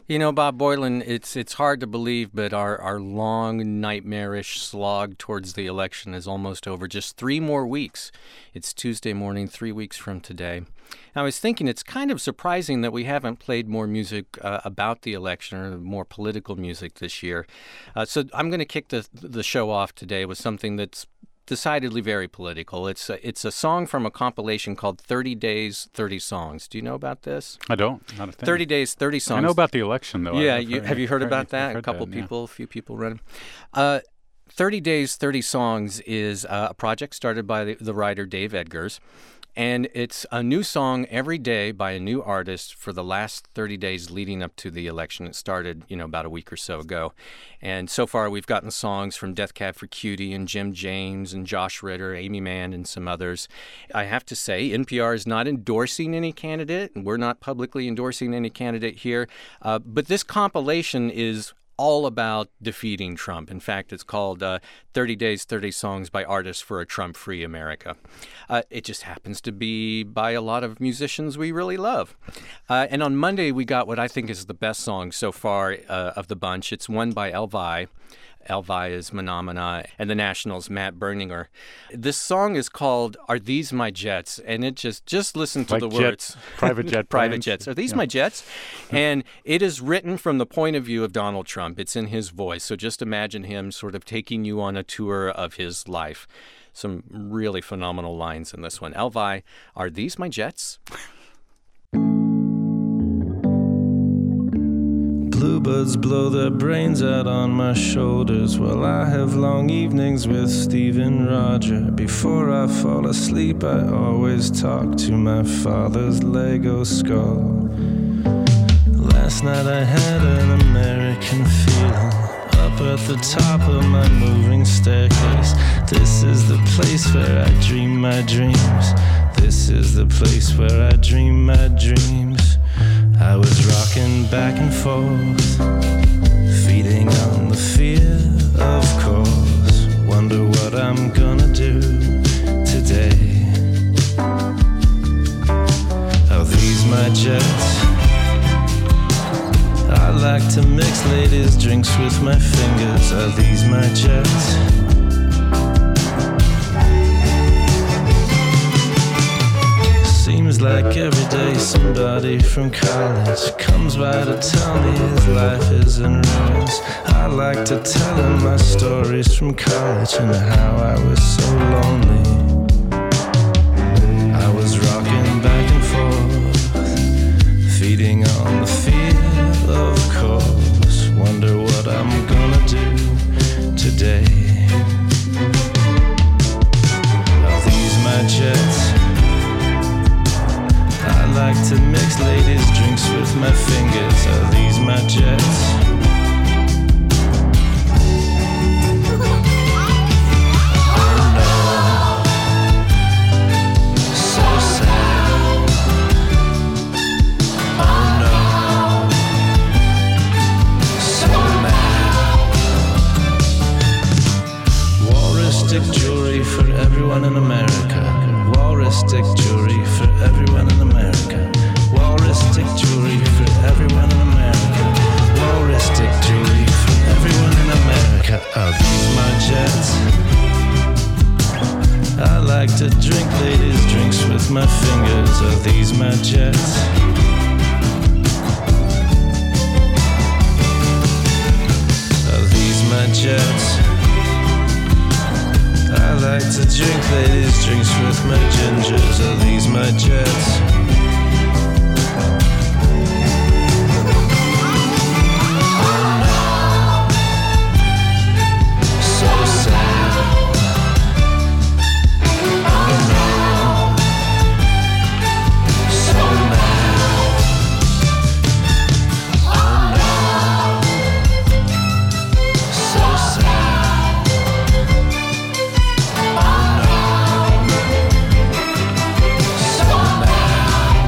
You know, Bob Boylan, it's hard to believe, but our long, nightmarish slog towards the election is almost over. Just 3 more weeks. It's Tuesday morning, 3 weeks from today. I was thinking it's kind of surprising that we haven't played more music about the election or more political music this year. So I'm going to kick the show off today with something that's decidedly very political. It's a song from a compilation called 30 Days, 30 Songs. Do you know about this? I don't. Not a thing. 30 Days, 30 Songs. I know about the election, though. Yeah, have you heard about that? A few people running. 30 Days, 30 Songs is a project started by the writer Dave Edgars. And it's a new song every day by a new artist for the last 30 days leading up to the election. It started, about a week or so ago. And so far we've gotten songs from Death Cab for Cutie and Jim James and Josh Ritter, Amy Mann, and some others. I have to say, NPR is not endorsing any candidate, and we're not publicly endorsing any candidate here. But this compilation is all about defeating Trump. In fact, it's called 30 Days, 30 Songs by Artists for a Trump-Free America. It just happens to be by a lot of musicians we really love. And on Monday, we got what I think is the best song so far of the bunch. It's one by Elvi. Elvi is Menomina, and the Nationals' Matt Berninger. This song is called Are These My Jets? And it just listen to the words. Private jet. Private jets. Are these my jets? And it is written from the point of view of Donald Trump. It's in his voice. So just imagine him sort of taking you on a tour of his life. Some really phenomenal lines in this one. Elvi, Are These My Jets? Bluebirds blow their brains out on my shoulders while I have long evenings with Steve and Roger. Before I fall asleep, I always talk to my father's Lego skull. Last night I had an American feeling up at the top of my moving staircase. This is the place where I dream my dreams. This is the place where I dream my dreams. I was rocking back and forth, feeding on the fear, of course. Wonder what I'm gonna do today. Are these my jets? I like to mix ladies' drinks with my fingers. Are these my jets? Seems like every day somebody from college comes by to tell me his life is in ruins. I like to tell him my stories from college and how I was so lonely. I was rocking back and forth, feeding on the fear, of course. Wonder what I'm gonna do today. Are these my jets? I like to mix ladies' drinks with my fingers. Are these my jets? Oh no, so sad. Oh no, so mad. Walrus-stick jewelry for everyone in America. Walrus-stick jewelry for everyone in America. Walrus-stick jewelry for everyone in America. Walrus-stick jewelry for everyone in America. Are these my jets? I like to drink ladies' drinks with my fingers. Are these my jets? Are these my jets? I like to drink ladies' drinks with my gingers. Are these my jets? Oh no, so sad. Oh no, so mad. Oh no, so sad. So mad.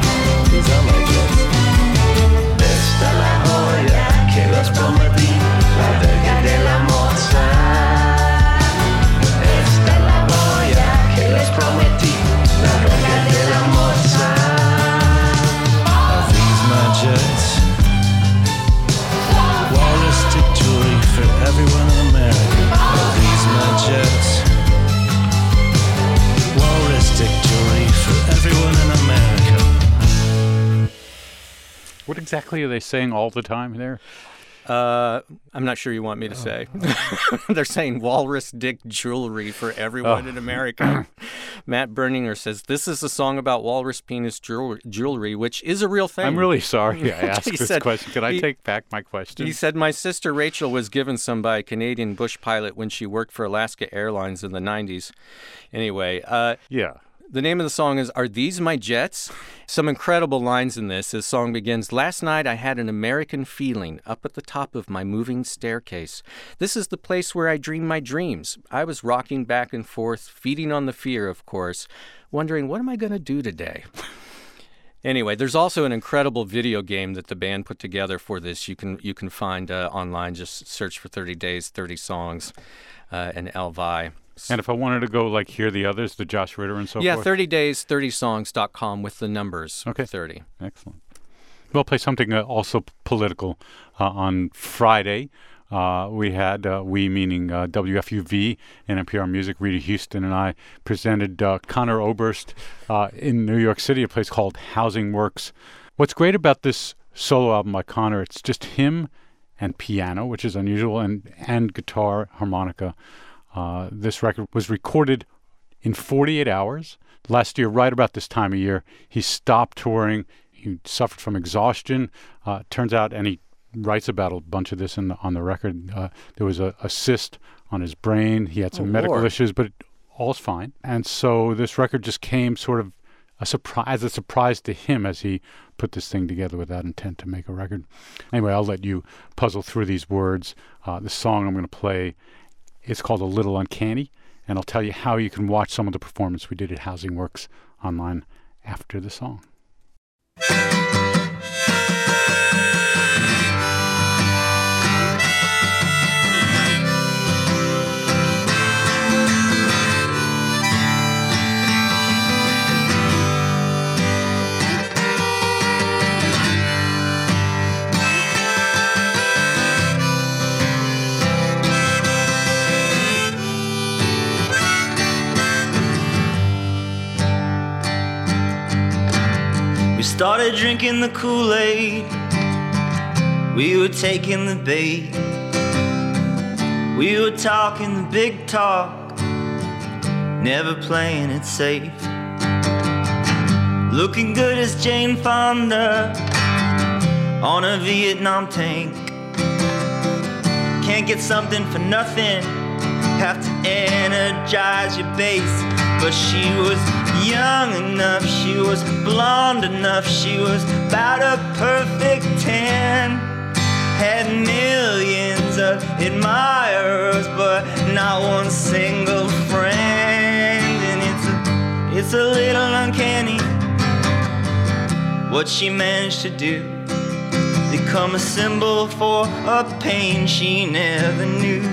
exactly are they saying all the time there? I'm not sure you want me to say. They're saying walrus dick jewelry for everyone in America. Matt Berninger says, this is a song about walrus penis jewelry, which is a real thing. I'm really sorry I asked this question. Can I take back my question? He said, my sister Rachel was given some by a Canadian bush pilot when she worked for Alaska Airlines in the 90s. Anyway. Yeah. The name of the song is Are These My Jets? Some incredible lines in this. This song begins, last night I had an American feeling up at the top of my moving staircase. This is the place where I dream my dreams. I was rocking back and forth, feeding on the fear, of course, wondering, what am I going to do today? Anyway, there's also an incredible video game that the band put together for this. You can find online. Just search for 30 Days, 30 Songs, and Elvi. And if I wanted to go hear the others, the Josh Ritter and so forth? Yeah, 30days30songs.com with the numbers. Okay. 30. Excellent. We'll play something also political. On Friday, we had, we meaning WFUV and NPR Music, Rita Houston and I presented Conor Oberst in New York City, a place called Housing Works. What's great about this solo album by Conor, it's just him and piano, which is unusual, and guitar, harmonica. This record was recorded in 48 hours. Last year, right about this time of year, he stopped touring. He suffered from exhaustion. Turns out, and he writes about a bunch of this on the record, there was a cyst on his brain. He had some medical issues, but all's fine. And so this record just came sort of as a surprise to him as he put this thing together with that intent to make a record. Anyway, I'll let you puzzle through these words. The song I'm going to play, it's called A Little Uncanny, and I'll tell you how you can watch some of the performance we did at Housing Works online after the song. We started drinking the Kool-Aid, we were taking the bait, we were talking the big talk, never playing it safe. Looking good as Jane Fonda on a Vietnam tank. Can't get something for nothing, have to energize your base. But she was young enough, she was blonde enough, she was about a perfect 10. Had millions of admirers, but not one single friend. And it's a little uncanny what she managed to do, become a symbol for a pain she never knew.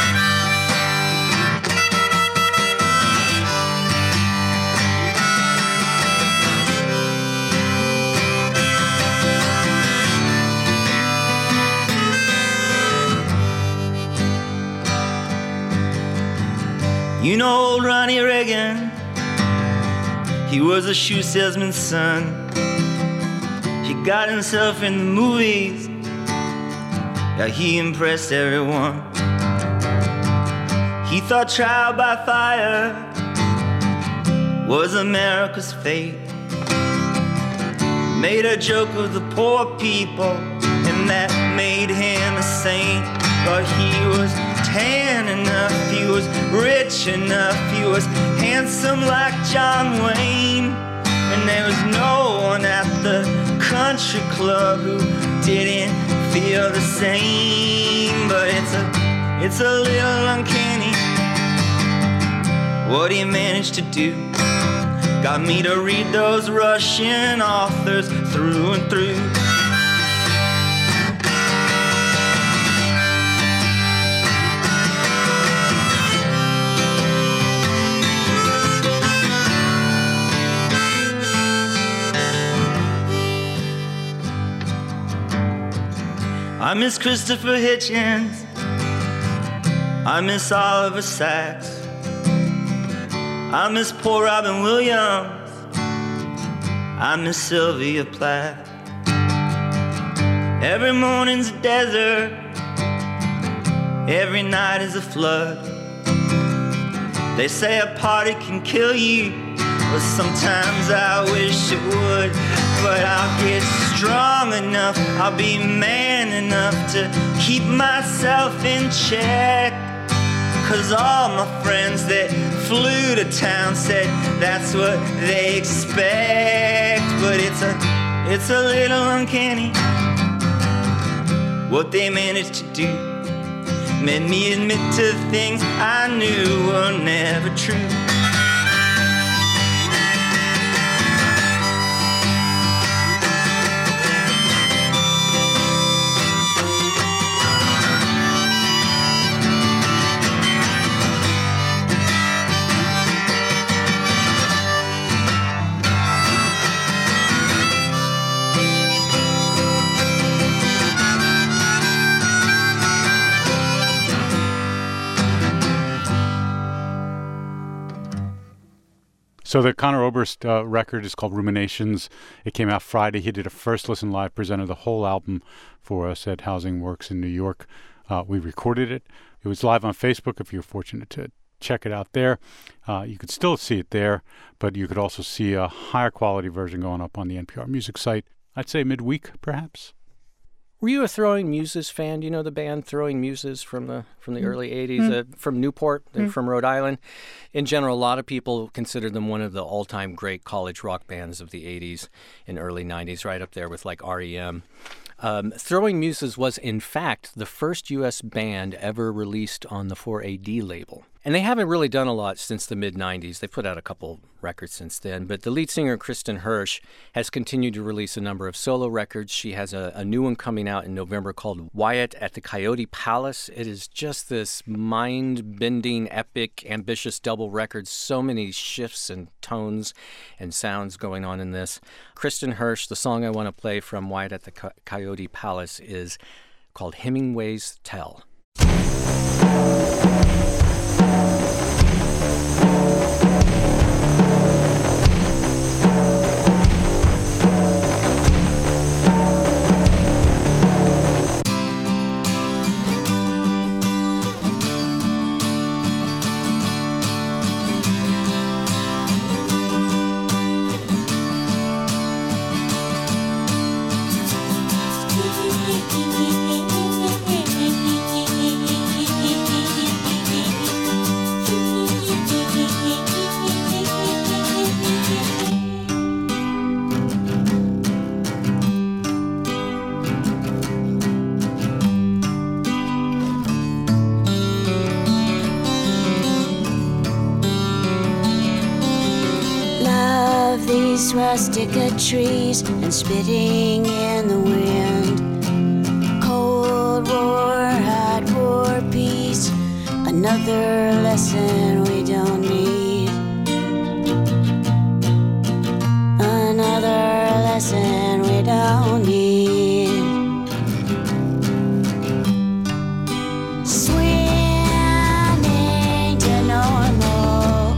You know old Ronnie Reagan, he was a shoe salesman's son. He got himself in the movies, yeah, he impressed everyone. He thought trial by fire was America's fate. Made a joke of the poor people, and that made him a saint. But he was tan enough, he was rich enough, he was handsome like John Wayne. And there was no one at the country club who didn't feel the same. But it's a little uncanny what he managed to do. Got me to read those Russian authors through and through. I miss Christopher Hitchens, I miss Oliver Sacks, I miss poor Robin Williams, I miss Sylvia Plath. Every morning's a desert, every night is a flood. They say a party can kill you, but sometimes I wish it would. But I'll get strong enough, I'll be man enough to keep myself in check. 'Cause all my friends that flew to town said that's what they expect. But it's a little uncanny what they managed to do. Made me admit to things I knew were never true. So the Conor Oberst record is called Ruminations. It came out Friday. He did a first listen live, presented the whole album for us at Housing Works in New York. We recorded it. It was live on Facebook if you're fortunate to check it out there. You could still see it there, but you could also see a higher quality version going up on the NPR Music site. I'd say midweek, perhaps. Were you a Throwing Muses fan? Do you know the band Throwing Muses from the early 80s, from Newport, from Rhode Island? In general, a lot of people consider them one of the all-time great college rock bands of the 80s and early 90s, right up there with like R.E.M. Throwing Muses was, in fact, the first U.S. band ever released on the 4AD label. And they haven't really done a lot since the mid-90s. They've put out a couple records since then. But the lead singer, Kristen Hirsch, has continued to release a number of solo records. She has a new one coming out in November called Wyatt at the Coyote Palace. It is just this mind-bending, epic, ambitious double record. So many shifts and tones and sounds going on in this. Kristen Hirsch, the song I want to play from Wyatt at the Coyote Palace is called Hemingway's Tell. Rustic trees and spitting in the wind. Cold war, hot war, peace. Another lesson we don't need. Another lesson we don't need. Swinging to normal.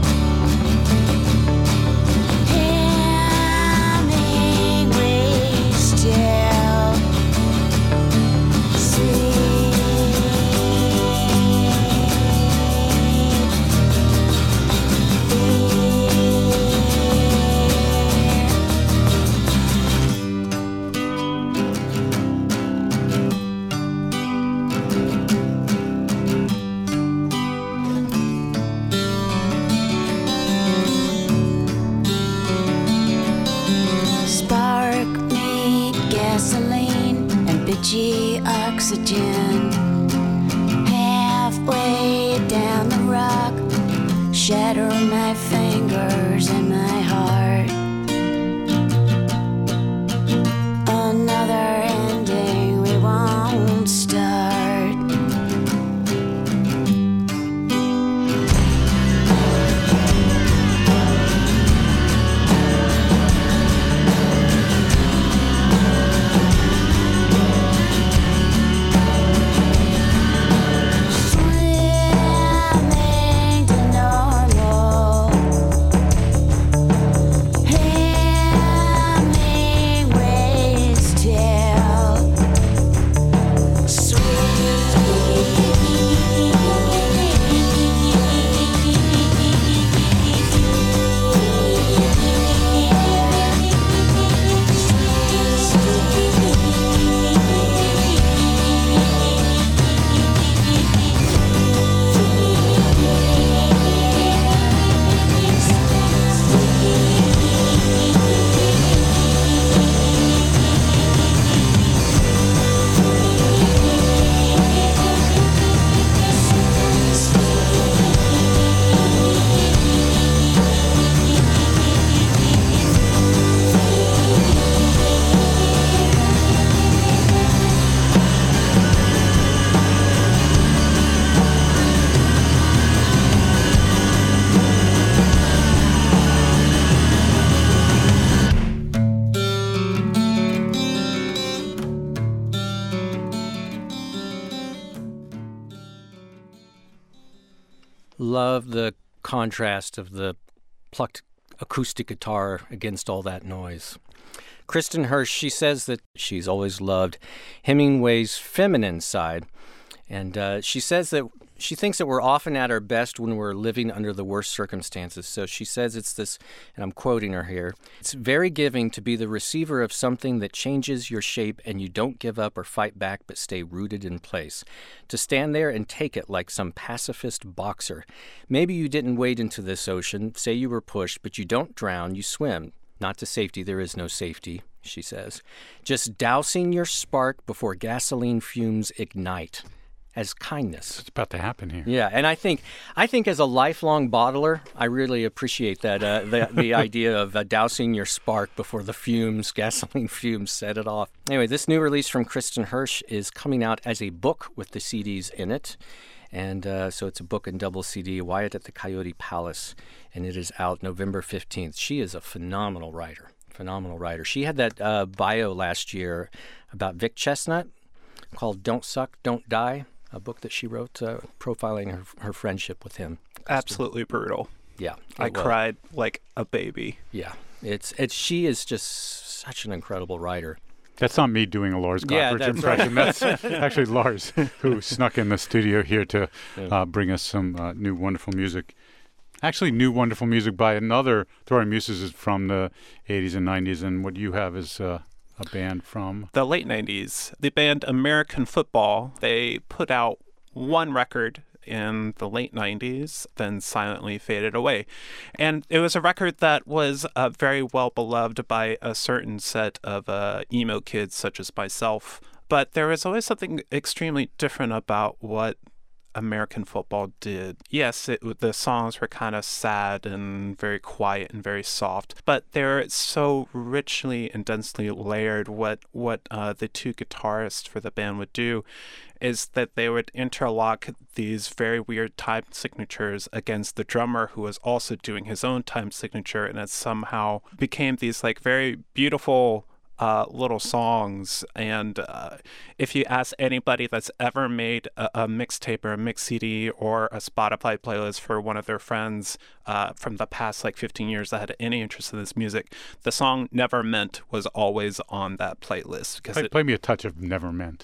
Oxygen. Halfway down the rock, shatter my fingers and my heart. Another ending we won't start. love the contrast of the plucked acoustic guitar against all that noise. Kristen Hirsch, she says that she's always loved Hemingway's feminine side, and she says that she thinks that we're often at our best when we're living under the worst circumstances. So she says it's this, and I'm quoting her here, "It's very giving to be the receiver of something that changes your shape and you don't give up or fight back but stay rooted in place. To stand there and take it like some pacifist boxer. Maybe you didn't wade into this ocean, say you were pushed, but you don't drown, you swim. Not to safety, there is no safety," she says. "Just dousing your spark before gasoline fumes ignite." As kindness. It's about to happen here. Yeah, and I think as a lifelong bottler, I really appreciate that the idea of dousing your spark before the gasoline fumes, set it off. Anyway, this new release from Kristen Hirsch is coming out as a book with the CDs in it, and so it's a book and double CD, Wyatt at the Coyote Palace, and it is out November 15th. She is a phenomenal writer. She had that bio last year about Vic Chestnut called "Don't Suck, Don't Die." A book that she wrote profiling her friendship with him. Absolutely brutal. Yeah. I cried like a baby. Yeah. She is just such an incredible writer. That's not me doing a Lars Gottfried impression. Right. That's actually Lars, who snuck in the studio here to bring us some new wonderful music. Actually, new wonderful music by another Throwing Muses from the 80s and 90s, and what you have is... a band from the late 90s, the band American Football. They put out one record in the late 90s, then silently faded away. And it was a record that was very well beloved by a certain set of emo kids such as myself. But there was always something extremely different about what American Football did. Yes, the songs were kind of sad and very quiet and very soft, but they're so richly and densely layered. What the two guitarists for the band would do is that they would interlock these very weird time signatures against the drummer, who was also doing his own time signature, and it somehow became these like very beautiful little songs. And if you ask anybody that's ever made a mixtape or a mix CD or a Spotify playlist for one of their friends from the past like 15 years that had any interest in this music, the song Never Meant was always on that playlist. Play me a touch of Never Meant.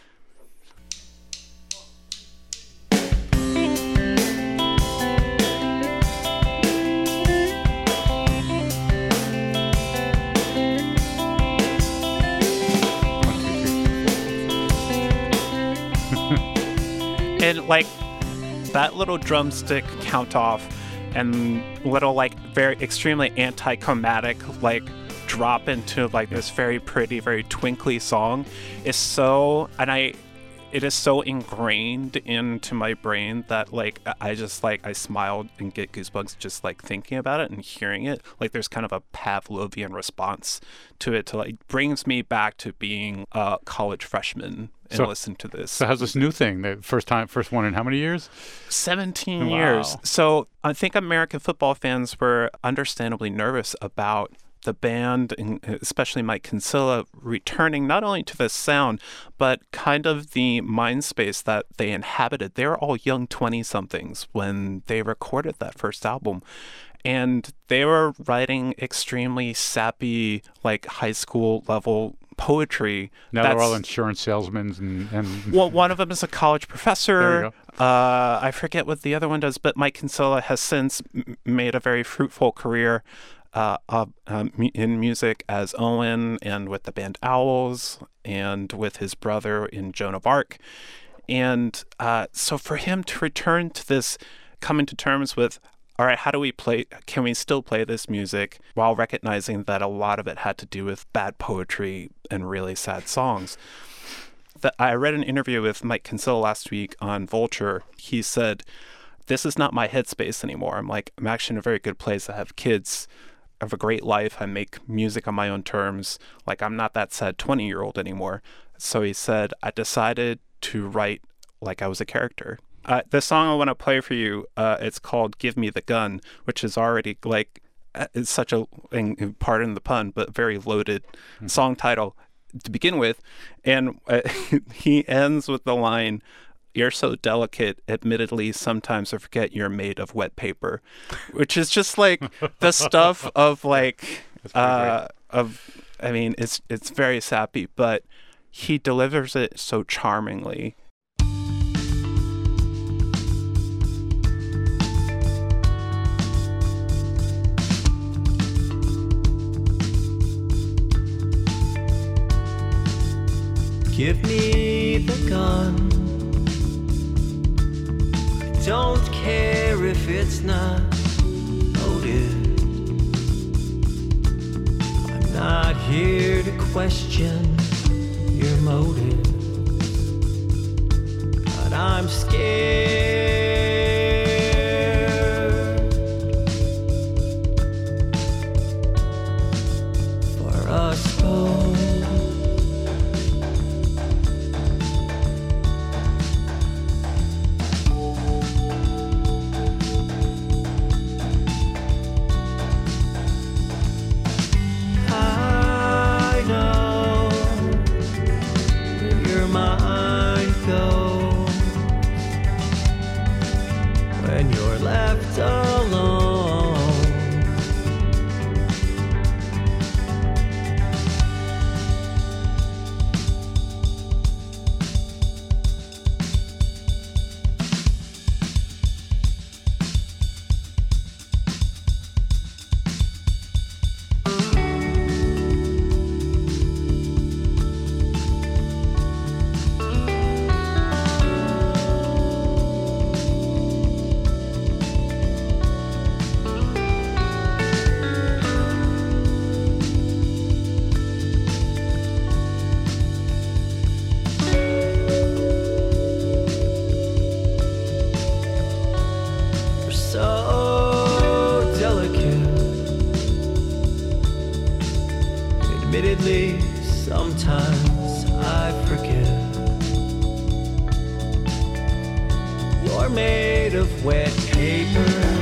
And like that little drumstick count off and little like very extremely anticlimactic like drop into like this very pretty, very twinkly song is so, and it is so ingrained into my brain that like I just like I smiled and get goosebumps just like thinking about it and hearing it. Like there's kind of a Pavlovian response to it, to like brings me back to being a college freshman and listen to this. So how's this new thing? The first one in how many years? 17 years. So I think American Football fans were understandably nervous about the band, and especially Mike Kinsella, returning not only to the sound, but kind of the mind space that they inhabited. They were all young 20-somethings when they recorded that first album. And they were writing extremely sappy, like high school level poetry. Now they're all insurance salesmen. And well, one of them is a college professor. There you go. I forget what the other one does, but Mike Kinsella has since made a very fruitful career in music as Owen, and with the band Owls, and with his brother in Joan of Arc. And so for him to return to this, coming to terms with, all right, can we still play this music while recognizing that a lot of it had to do with bad poetry and really sad songs? I read an interview with Mike Kinsella last week on Vulture. He said, "This is not my headspace anymore. I'm actually in a very good place. I have kids. I have a great life. I make music on my own terms. Like, I'm not that sad 20-year-old anymore." So he said, "I decided to write like I was a character." The song I want to play for you, it's called "Give Me the Gun," which is already like, it's such a, pardon the pun, but very loaded song title to begin with. And he ends with the line, "You're so delicate, admittedly, sometimes I forget you're made of wet paper," which is just like the stuff of like, I mean, it's very sappy, but he delivers it so charmingly. Give me the gun. I don't care if it's not loaded. I'm not here to question your motive, but I'm scared for us both. Admittedly, sometimes I forget you're made of wet paper.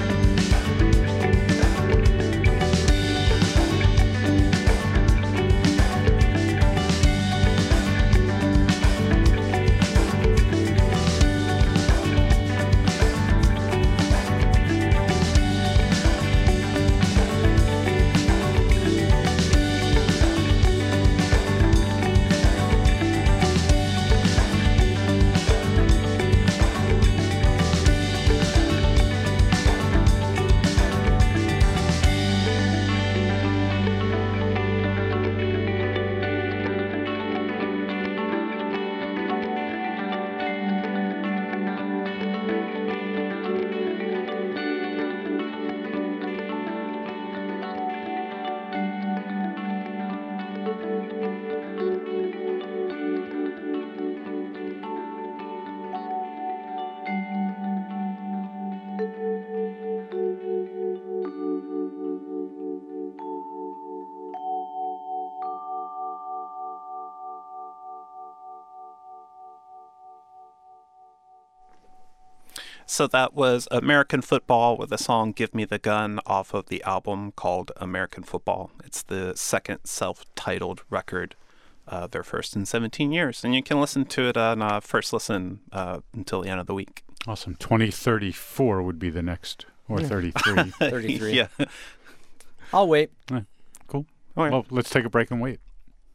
So that was American Football with the song Give Me the Gun off of the album called American Football. It's the second self-titled record, their first in 17 years. And you can listen to it on First Listen until the end of the week. Awesome. 2034 would be the next, or 33. 33. Yeah. I'll wait. Cool. All right. Well, let's take a break and wait.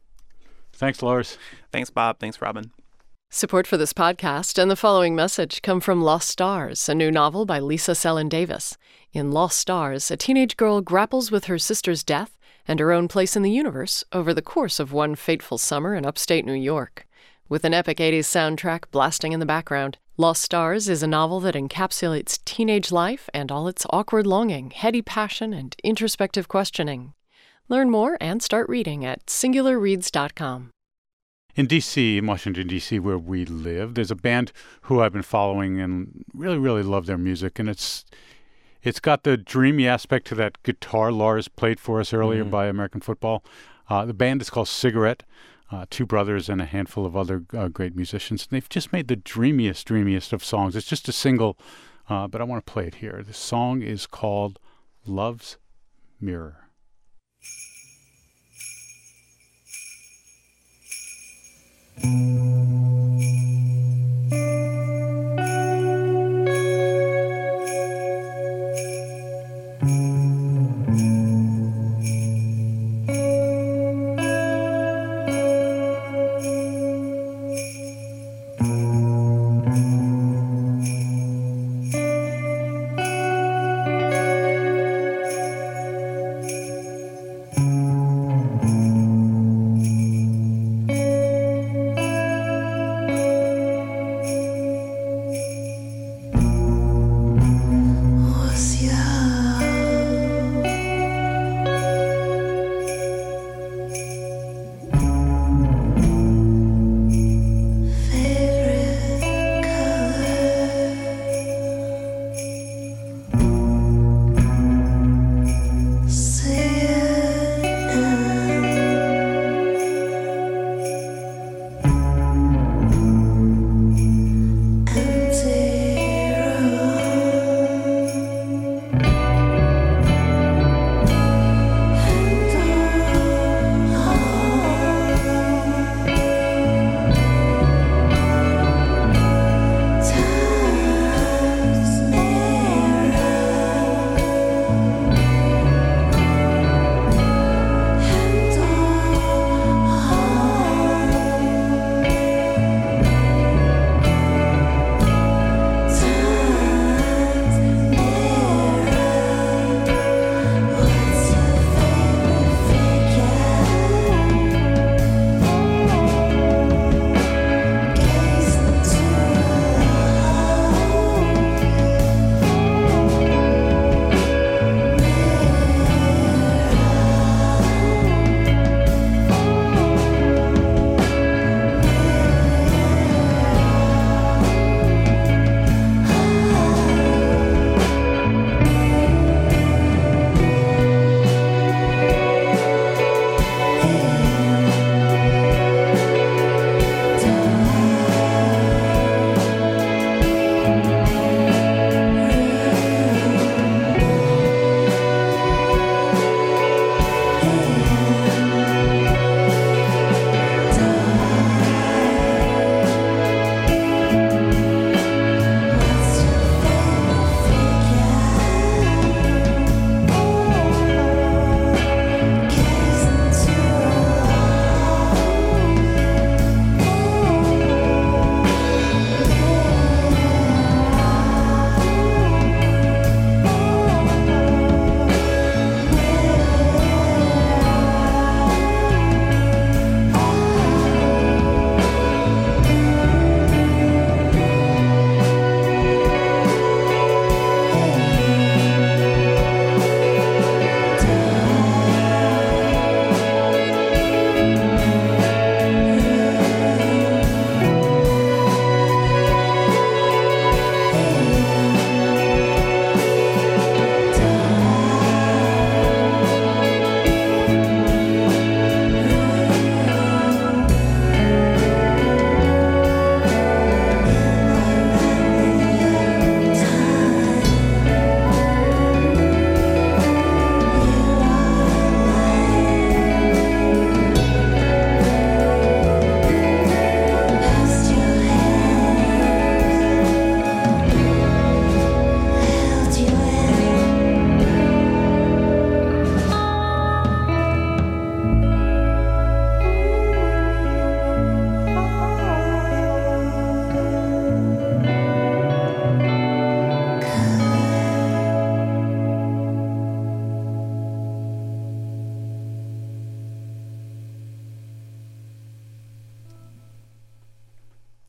Thanks, Lars. Thanks, Bob. Thanks, Robin. Support for this podcast and the following message come from Lost Stars, a new novel by Lisa Selin Davis. In Lost Stars, a teenage girl grapples with her sister's death and her own place in the universe over the course of one fateful summer in upstate New York. With an epic 80s soundtrack blasting in the background, Lost Stars is a novel that encapsulates teenage life and all its awkward longing, heady passion, and introspective questioning. Learn more and start reading at singularreads.com. In D.C., in Washington, D.C., where we live, there's a band who I've been following and really, really love their music. And it's got the dreamy aspect to that guitar Lars played for us earlier by American Football. The band is called Cigarette, two brothers and a handful of other great musicians. And they've just made the dreamiest of songs. It's just a single, but I want to play it here. The song is called Love's Mirror.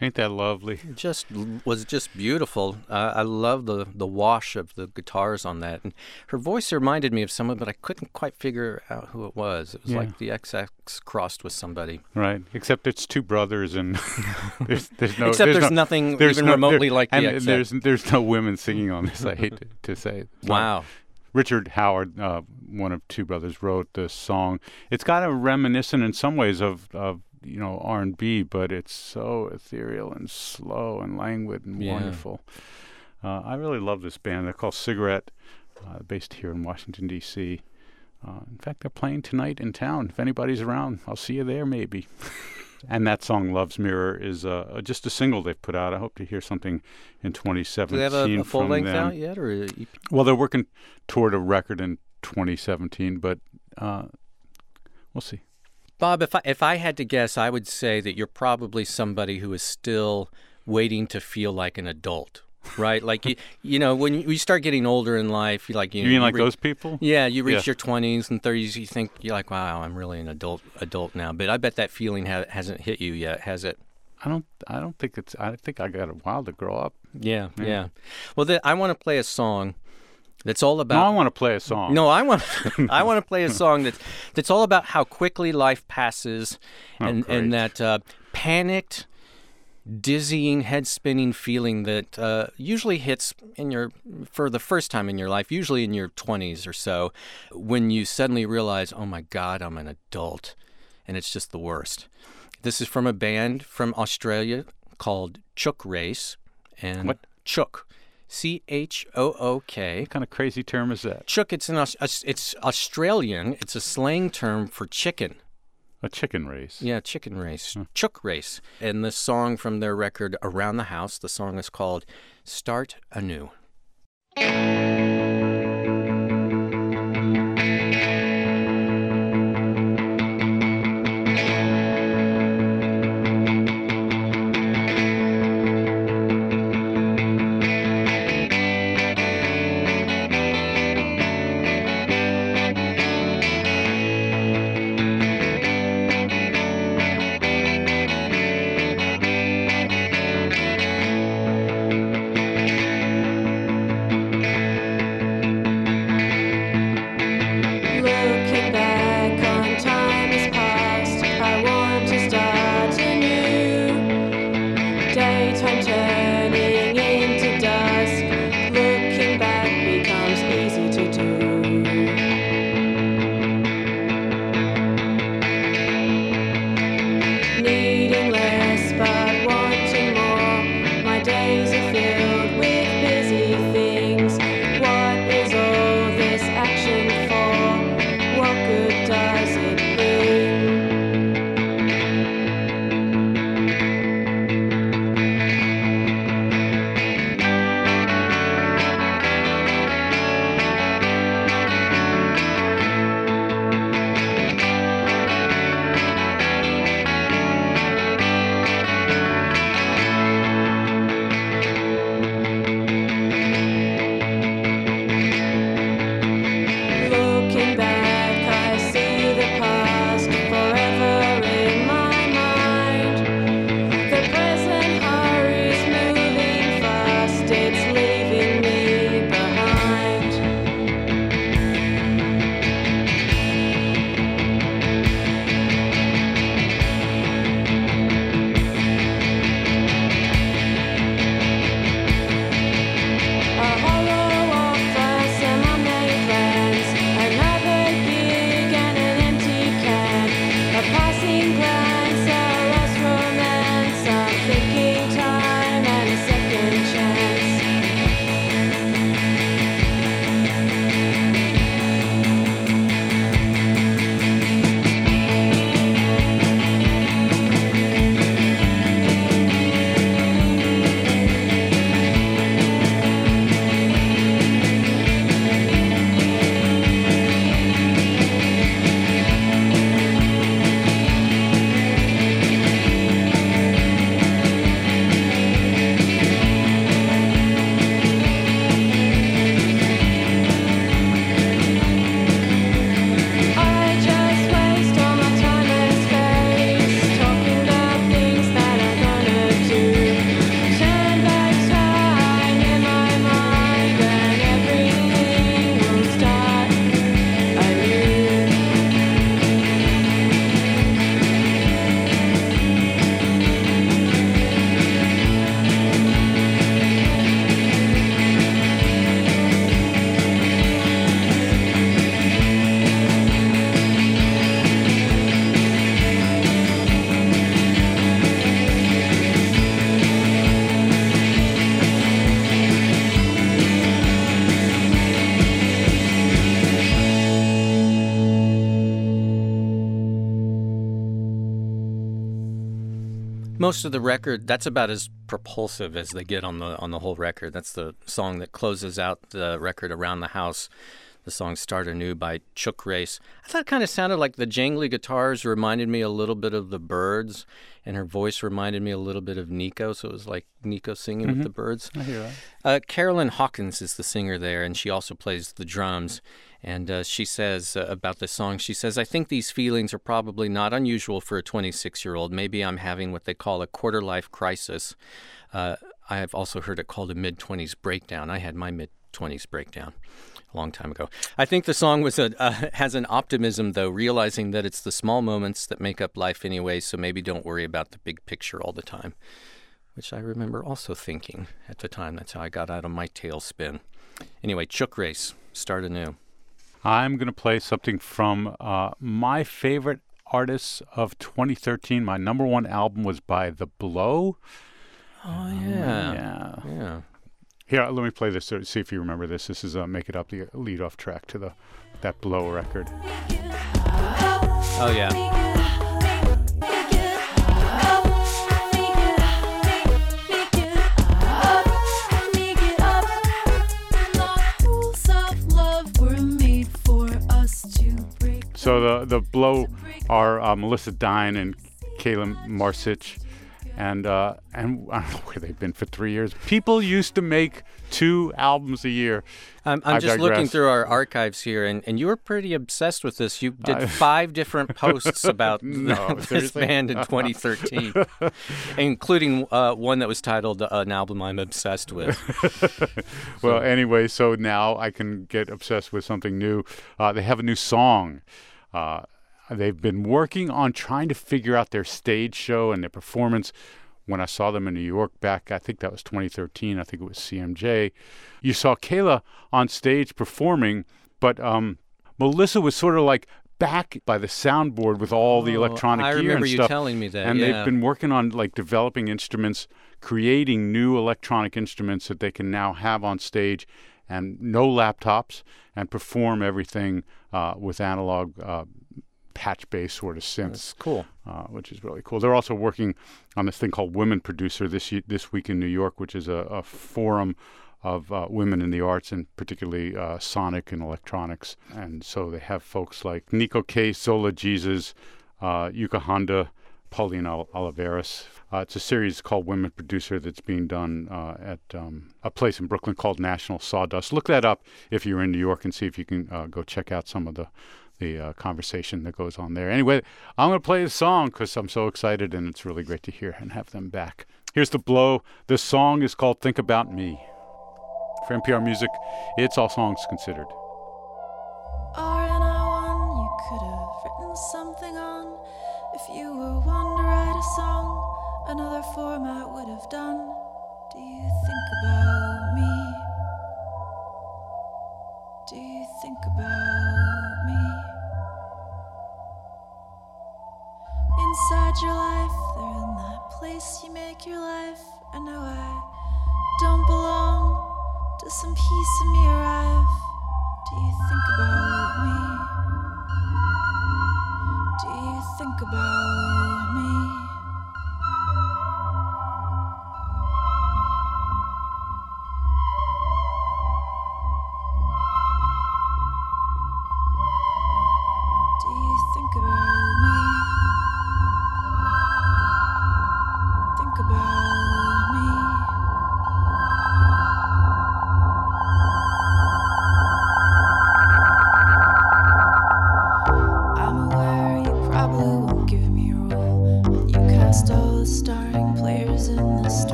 Ain't that lovely? It was just beautiful. I love the wash of the guitars on that. And her voice reminded me of someone, but I couldn't quite figure out who it was. It was like the XX crossed with somebody. Right, except it's two brothers, and there's nothing even remotely like the XX. There's no women singing on this. I hate to say it. Wow. Richard Howard, one of two brothers, wrote this song. It's kind of reminiscent in some ways of R&B, but it's so ethereal and slow and languid and wonderful. I really love this band. They're called Cigarette, based here in Washington, D.C. In fact, they're playing tonight in town. If anybody's around, I'll see you there maybe. And that song, Love's Mirror, is just a single they've put out. I hope to hear something in 2017 Do they have a full length them. out yet? Or an EP? Well, they're working toward a record in 2017, but we'll see. Bob, if I had to guess, I would say that you're probably somebody who is still waiting to feel like an adult, right? Like when you start getting older in life, you mean like those people? Yeah, you reach your 20s and 30s, you think you're like, wow, I'm really an adult now. But I bet that feeling hasn't hit you yet, has it? I don't think it's. I think I got a while to grow up. Yeah. Well, I want to play a song that's all about. No, I want to play a song. No, I want to play a song that's all about how quickly life passes, and that panicked, dizzying, head-spinning feeling that usually hits for the first time in your life, usually in your 20s or so, when you suddenly realize, oh my God, I'm an adult, and it's just the worst. This is from a band from Australia called Chook Race, and what? Chook. Chook. What kind of crazy term is that? Chook, it's Australian. It's a slang term for chicken. A chicken race. Yeah, chicken race. Chook Race. And the song from their record, Around the House, the song is called Start Anew. most of the record, that's about as propulsive as they get on the whole record. That's the song that closes out the record, Around the House. The song Start Anew by Chook Race. I thought it kind of sounded like the jangly guitars reminded me a little bit of the Byrds, and her voice reminded me a little bit of Nico, so it was like Nico singing with the Byrds. I hear that. Carolyn Hawkins is the singer there, and she also plays the drums. And she says about this song, she says, I think these feelings are probably not unusual for a 26-year-old. Maybe I'm having what they call a quarter-life crisis. I have also heard it called a mid-20s breakdown. I had my mid-20s breakdown a long time ago. I think the song has an optimism, though, realizing that it's the small moments that make up life anyway, so maybe don't worry about the big picture all the time, which I remember also thinking at the time. That's how I got out of my tailspin. Anyway, Chook Race, Start Anew. I'm going to play something from my favorite artists of 2013. My number one album was by The Blow. Oh, yeah. Yeah. Here, let me play this to see if you remember this. This is Make It Up, the lead-off track to that Blow record. Oh, yeah. So the Blow are Melissa Dine and Kayla Marsich. And I don't know where they've been for 3 years. People used to make 2 albums a year. I'm just looking through our archives here, and you were pretty obsessed with this. You did 5 different posts about this band in 2013, including one that was titled An Album I'm Obsessed With. Well, anyway, so now I can get obsessed with something new. They have a new song. They've been working on trying to figure out their stage show and their performance. When I saw them in New York back, I think that was 2013. I think it was CMJ. You saw Kayla on stage performing, but Melissa was sort of like back by the soundboard with all the electronic gear and stuff. I remember you telling me that, And they've been working on like developing instruments, creating new electronic instruments that they can now have on stage and no laptops and perform everything with analog patch-based sort of synths. That's cool. Which is really cool. They're also working on this thing called Women Producer this week in New York, which is a forum of women in the arts, and particularly sonic and electronics. And so they have folks like Nico Case, Zola Jesus, Yuka Honda, Pauline Oliveras. It's a series called Women Producer that's being done at a place in Brooklyn called National Sawdust. Look that up if you're in New York and see if you can go check out some of the conversation that goes on there. Anyway, I'm going to play the song because I'm so excited, and it's really great to hear and have them back. Here's The Blow. The song is called Think About Me. For NPR Music, it's All Songs Considered. RNI1, you could have written something on. If you were one to write a song, another format would have done. Do you think about me? Do you think about me? Inside your life, they're in that place you make your life. I know I don't belong. Does some piece of me arrive? Do you think about me? Do you think about me?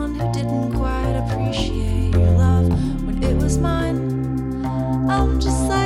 Just like